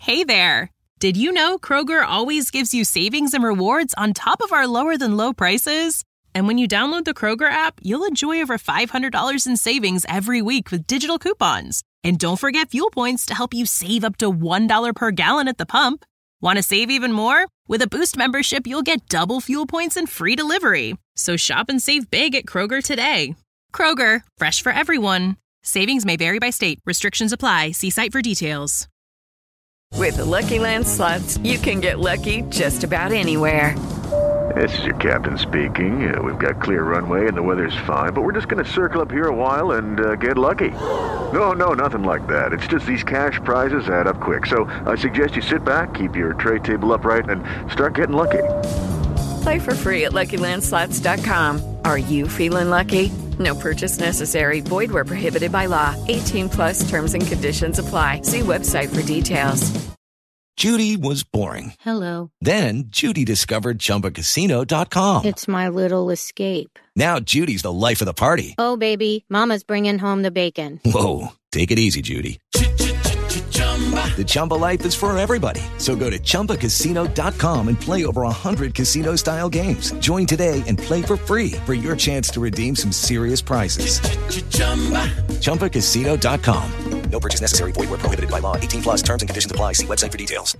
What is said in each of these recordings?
Hey there! Did you know Kroger always gives you savings and rewards on top of our lower-than-low prices? And when you download the Kroger app, you'll enjoy over $500 in savings every week with digital coupons. And don't forget fuel points to help you save up to $1 per gallon at the pump. Want to save even more? With a Boost membership, you'll get double fuel points and free delivery. So shop and save big at Kroger today. Kroger, fresh for everyone. Savings may vary by state. Restrictions apply. See site for details. With the Lucky Land Slots, you can get lucky just about anywhere. This is your captain speaking. We've got clear runway and the weather's fine, but we're just going to circle up here a while and get lucky. No, nothing like that. It's just these cash prizes add up quick. So I suggest you sit back, keep your tray table upright, and start getting lucky. Play for free at LuckyLandSlots.com. Are you feeling lucky? No purchase necessary. Void where prohibited by law. 18+ terms and conditions apply. See website for details. Judy was boring. Hello. Then Judy discovered ChumbaCasino.com. It's my little escape. Now Judy's the life of the party. Oh, baby, mama's bringing home the bacon. Whoa, take it easy, Judy. The Chumba life is for everybody. So go to ChumbaCasino.com and play over 100 casino-style games. Join today and play for free for your chance to redeem some serious prizes. ChumbaCasino.com. No purchase necessary. Void where prohibited by law. 18+ terms and conditions apply. See website for details.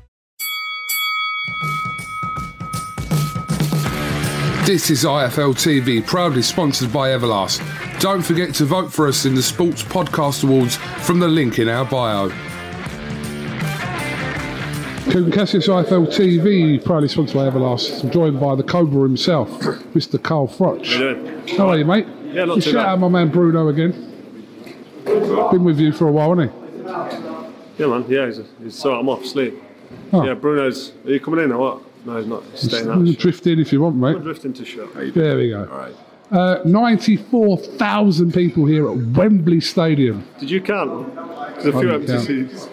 This is IFL TV, proudly sponsored by Everlast. Don't forget to vote for us in the Sports Podcast Awards from the link in our bio. Kugan Cassius, IFL TV, proudly sponsored by Everlast. I'm joined by the Cobra himself, Mr. Carl Froch. How you doing? How are you, mate? Yeah, not too shout bad. out my man Bruno again. Been with you for a while, hasn't he? Yeah, man. Yeah, he's so I'm off asleep. Oh. Yeah, Bruno's. Are you coming in or what? No, he's not. He's staying out. Drift in if you want, mate. I'm drifting to show. There we go. All right. 94,000 people here at Wembley Stadium. Did you count? There's a few I empty didn't seats.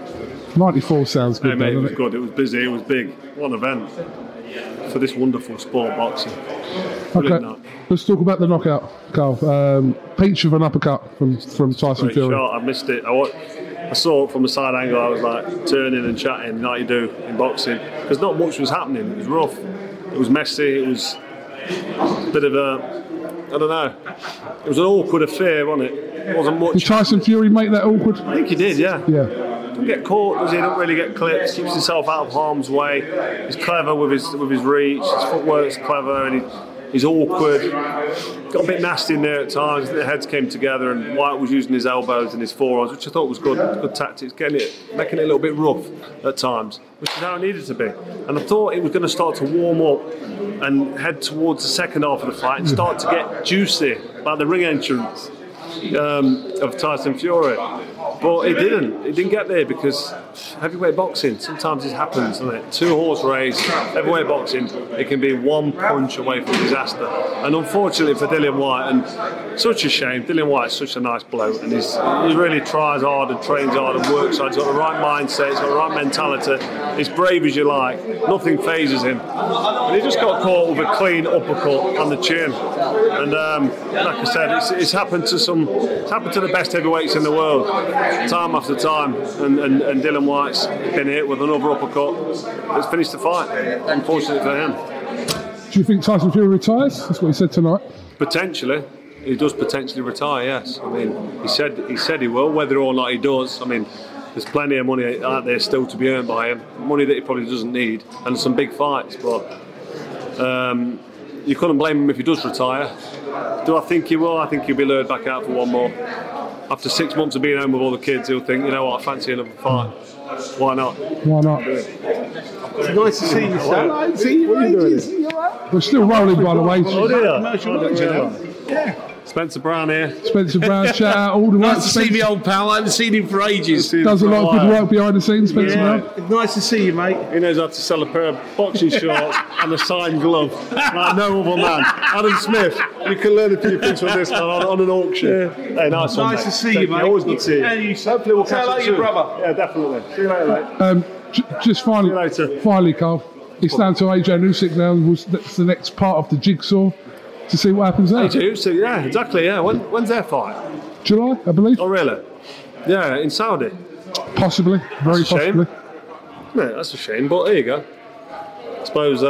94 sounds good, Hey, mate, it doesn't was it? good. It was busy. It was big. What an event for this wonderful sport, boxing. Brilliant Okay, night. let's talk about the knockout, Carl. Peach with an uppercut from Tyson Great Fury. shot. I missed it. I saw it from a side angle. I was like turning and chatting like you do in boxing because not much was happening. It was rough. It was messy. It was a bit of a, I don't know. It was an awkward affair, wasn't it? It wasn't much. Did Tyson Fury make that awkward? I think he did, yeah. Yeah. Don't get caught, does he? Don't really get clipped. Keeps himself out of harm's way. He's clever with his reach. His footwork's clever, and he's awkward. Got a bit nasty in there at times. The heads came together, and White was using his elbows and his forearms, which I thought was good tactics. Making it a little bit rough at times, which is how it needed to be. And I thought it was going to start to warm up and head towards the second half of the fight and start to get juicy, like the ring entrance of Tyson Fury. But it didn't. It didn't get there because heavyweight boxing, sometimes it happens, doesn't it? 2-horse race, heavyweight boxing, it can be one punch away from disaster. And unfortunately for Dillian Whyte, and such a shame, Dillian Whyte's such a nice bloke, and he really tries hard and trains hard and works hard. He's got the right mindset, he's got the right mentality. He's brave as you like, nothing phases him. And he just got caught with a clean uppercut on the chin. And like I said, it's happened to the best heavyweights in the world, time after time. And Dillian Whyte's been hit with another uppercut that's finished the fight, unfortunately for him. Do you think Tyson Fury retires? That's what he said tonight. Potentially. He does potentially retire, yes. I mean, he said he will, whether or not he does. I mean, there's plenty of money out there still to be earned by him, money that he probably doesn't need, and some big fights, but you couldn't blame him if he does retire. Do I think he will? I think he'll be lured back out for one more. After 6 months of being home with all the kids, he'll think, you know what, I fancy another fight. Why not? Why not? It's nice to see you, sir. I see you. What are you doing? We're still rolling, by the way. Yeah. Spencer Brown here. Spencer Brown, shout out all the way. Nice to see me old pal. I haven't seen him for ages. Does a lot of good work behind the scenes, Spencer Brown. Nice to see you, mate. He knows how to sell a pair of boxing shorts and a signed glove like no other man. Adam Smith, you can learn a few things from this man on an auction. Yeah. Hey, nice one, Nice mate. to see you, mate. Always good to see you. And you, Hopefully we'll catch tell up out your soon. brother. Yeah, definitely. See you later, mate. Just finally, See you later. Carl, it's down to AJ Usyk now. That's the next part of the jigsaw to see what happens there. AJ Usyk, yeah, exactly, yeah. When's their fight? July, I believe. Oh, really? Yeah, in Saudi. Possibly, very That's a shame. possibly. No, that's a shame, but there you go. I suppose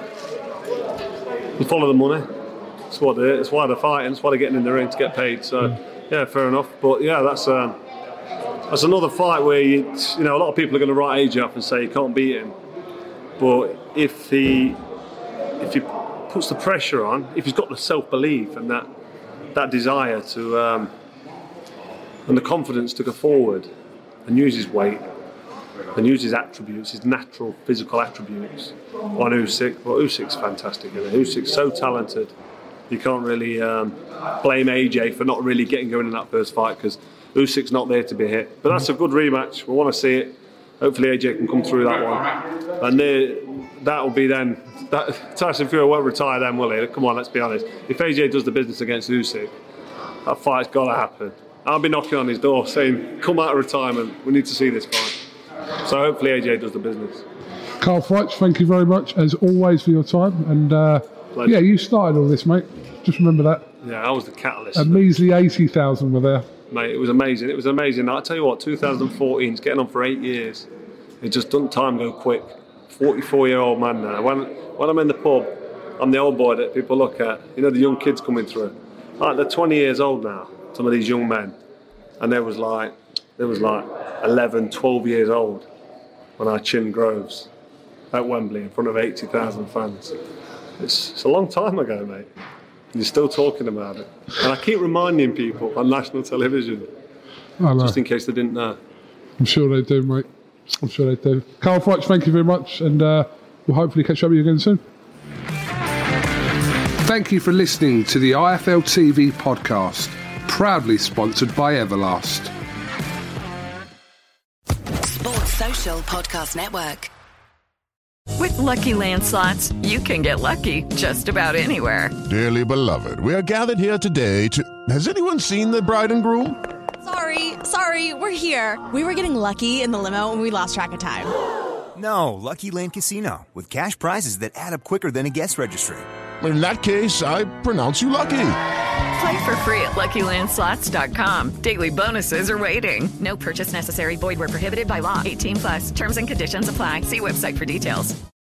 you follow the money. That's what they. That's why they're fighting. That's why they're getting in the ring to get paid. So, yeah, fair enough. But yeah, that's another fight where a lot of people are going to write AJ off and say you can't beat him. But if he puts the pressure on, if he's got the self-belief and that desire to and the confidence to go forward and use his weight and use his attributes, his natural physical attributes on Usyk. Well, Usyk's fantastic, isn't he? Usyk's so talented. You can't really blame AJ for not really getting going in that first fight because Usyk's not there to be hit. But that's a good rematch. We want to see it. Hopefully AJ can come through that one. And that'll be then... Tyson Fury won't retire then, will he? Come on, let's be honest. If AJ does the business against Usyk, that fight's got to happen. I'll be knocking on his door saying, come out of retirement. We need to see this fight. So hopefully AJ does the business. Carl Froch, thank you very much, as always, for your time. And yeah, you started all this, mate. Just remember that. Yeah, I was the catalyst. A measly 80,000 were there. Mate, it was amazing. It was amazing. I'll tell you what, 2014, it's getting on for 8 years. It just doesn't time go quick. 44-year-old man now. When I'm in the pub, I'm the old boy that people look at. You know, the young kids coming through. Like, they're 20 years old now, some of these young men. And there was like 11, 12 years old when I chinned Groves at Wembley in front of 80,000 fans. It's a long time ago, mate. And you're still talking about it. And I keep reminding people on national television, just in case they didn't know. I'm sure they do, mate. I'm sure they do. Carl Froch, thank you very much, and we'll hopefully catch up with you again soon. Thank you for listening to the IFL TV podcast, proudly sponsored by Everlast. Sports Social Podcast Network. With Lucky Land Slots, you can get lucky just about anywhere. Dearly beloved, we are gathered here today to... Has anyone seen the bride and groom? Sorry, we're here. We were getting lucky in the limo and we lost track of time. No, Lucky Land Casino, with cash prizes that add up quicker than a guest registry. In that case, I pronounce you lucky. Play for free at LuckyLandSlots.com. Daily bonuses are waiting. No purchase necessary. Void where prohibited by law. 18+. Terms and conditions apply. See website for details.